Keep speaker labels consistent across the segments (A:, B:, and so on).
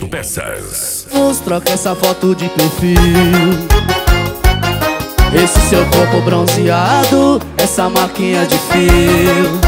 A: Autopeças.
B: Vamos trocar essa foto de perfil. Esse seu corpo bronzeado, essa marquinha de fio.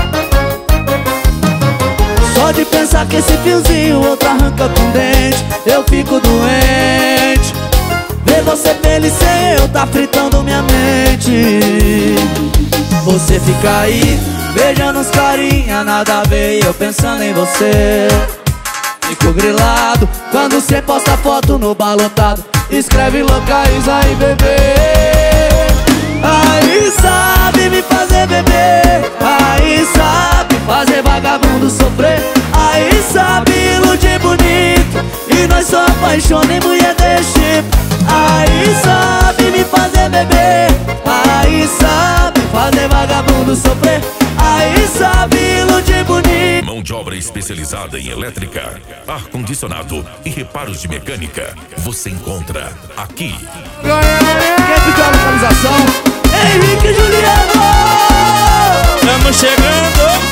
B: Só de pensar que esse fiozinho outro arranca com dente, eu fico doente. Ver você feliz sem eu tá fritando minha mente. Você fica aí, beijando os carinha, nada a ver, e eu pensando em você. Fico grilado quando cê posta foto no balotado, escreve localiza aí, bebê. Aí sabe me fazer beber, aí sabe fazer vagabundo sofrer, aí sabe iludir bonito, e nós só apaixona em mulher desse tipo. Aí sabe me fazer beber, aí sabe fazer vagabundo sofrer, aí sabe iludir bonito.
A: Mão de obra especializada em elétrica, ar-condicionado e reparos de mecânica. Você encontra aqui.
B: Quem pediu a localização? Henrique e Juliano!
C: Estamos chegando.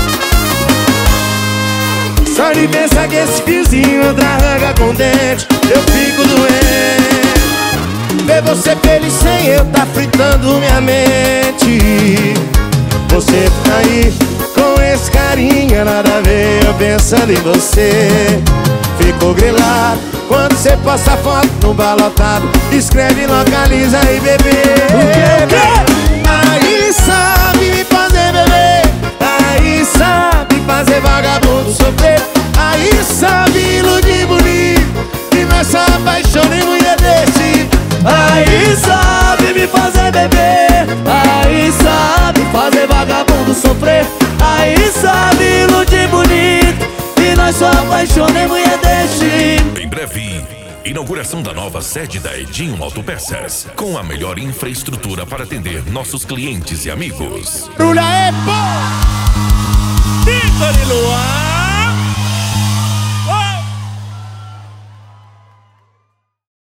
D: Só de pensar que esse fiozinho outra arranca com dente, eu fico doente. Ver você feliz sem eu tá fritando minha mente. Você tá aí com esse carinha, nada a ver, eu pensando em você. Fico grilado quando você posta foto no balotado, escreve localiza aí, bebê. Aí sabe me fazer beber, aí sabe fazer vagabundo sofrer, aí sabe iludir bonito, e nós só apaixona em mulher desse.
B: Aí sabe me fazer beber, aí sabe fazer vagabundo sofrer, aí sabe iludir bonito, e nós só apaixona em mulher desse.
A: Em breve, inauguração da nova sede da Edinho Autopeças, com a melhor infraestrutura para atender nossos clientes e amigos.
C: Brulha é bom. Título